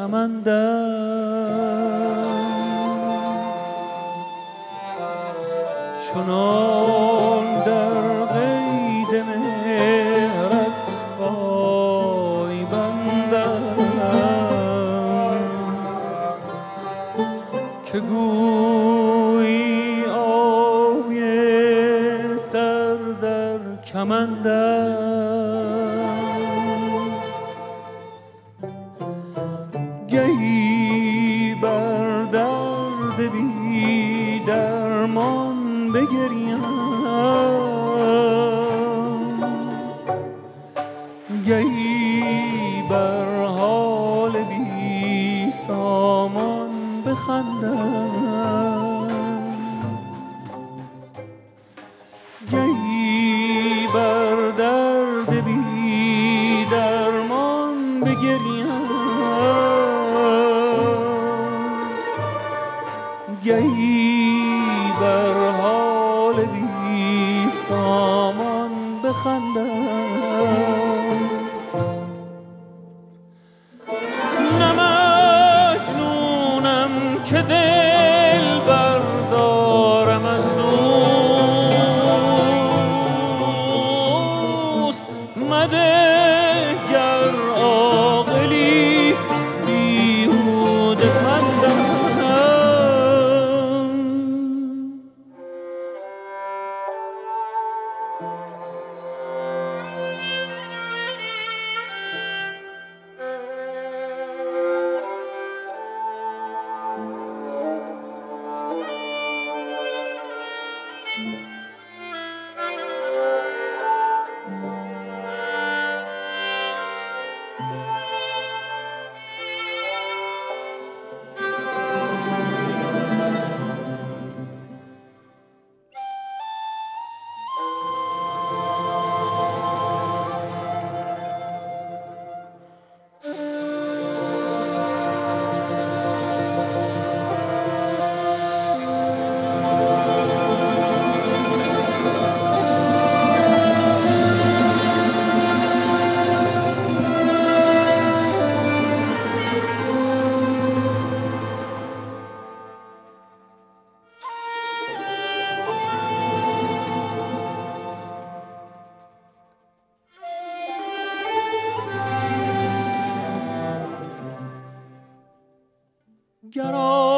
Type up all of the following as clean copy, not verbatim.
کمندم، چنان در قید مهرت پای بندم که گویی آیه سر در کمندم، گهی بر درد بی درمان بگریم، گهی بر حال بی سامان بخندم، گهی بر درد بی درمان بگریم، گهی بر حال بی سامان بخندم. نه مجنونم که دل بردارم از دوست، مده گر عاقلی بیهوده پندم. گر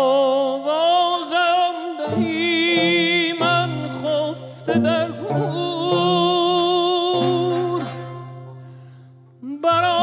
آوازم دهی من خفته در گور، برآ